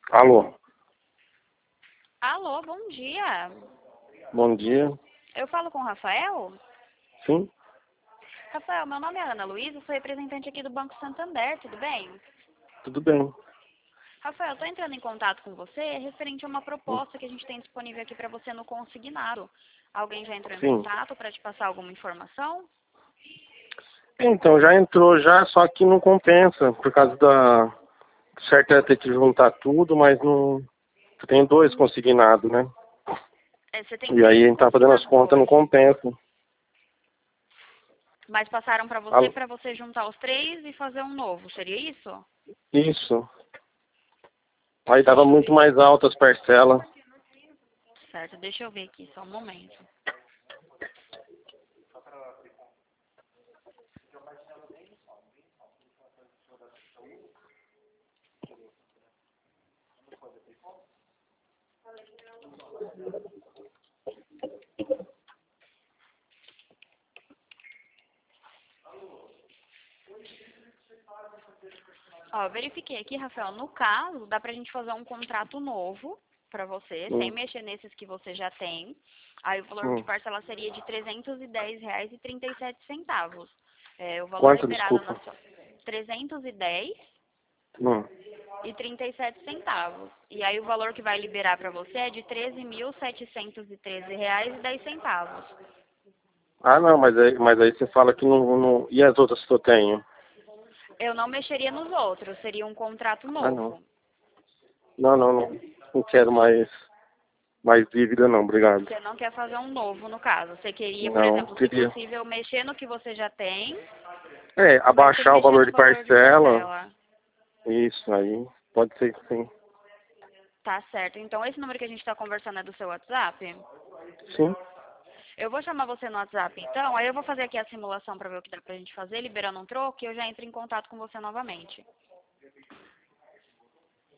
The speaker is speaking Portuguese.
Alô, Alô, bom dia. bom dia. Eu falo com o Rafael? Sim, Rafael, meu nome é Ana Luísa, sou representante aqui do Banco Santander, tudo bem? tudo bem. Rafael, estou entrando em contato com você referente a uma proposta que a gente tem disponível aqui para você no consignado. Alguém já entrou em Sim. contato para te passar alguma informação? Então, já entrou já, só que não compensa, por causa da... Certo é ter que juntar tudo, mas não... Tem dois consignados, né? Você tem E aí a três gente tá fazendo as consignados contas, não hoje, compensa. mas passaram para Alô, você juntar os três e fazer um novo, seria isso? isso. Aí dava Deixa eu muito ver. mais altas parcelas. Certo, deixa eu ver aqui, só um momento. Ó, eu verifiquei aqui, Rafael, no caso, dá pra gente fazer um contrato novo pra você, sem Hum, mexer nesses que você já tem. Aí o valor de hum. parcela seria de R$ 310,37. O valor Quanto, liberado na desculpa? sua... 310 Hum. e 37 centavos. E aí o valor que vai liberar pra você é de R$ 13.713,10. Ah, não, mas aí você fala que não... E as outras que eu tenho? Eu não mexeria nos outros, seria um contrato Ah, não. novo. Não, não, não. Não quero mais dívida, não, obrigado. Você não quer fazer um novo, no caso. Você queria, por Não, exemplo, se queria. possível, mexer no que você já tem, mas sem Abaixar o mexer valor no de valor de parcela, parcela. isso aí, pode ser que sim. Tá certo. Então, esse número que a gente está conversando é do seu WhatsApp? Sim, Eu vou chamar você no WhatsApp, então. Aí eu vou fazer aqui a simulação para ver o que dá pra gente fazer, liberando um troco, e eu já entro em contato com você novamente.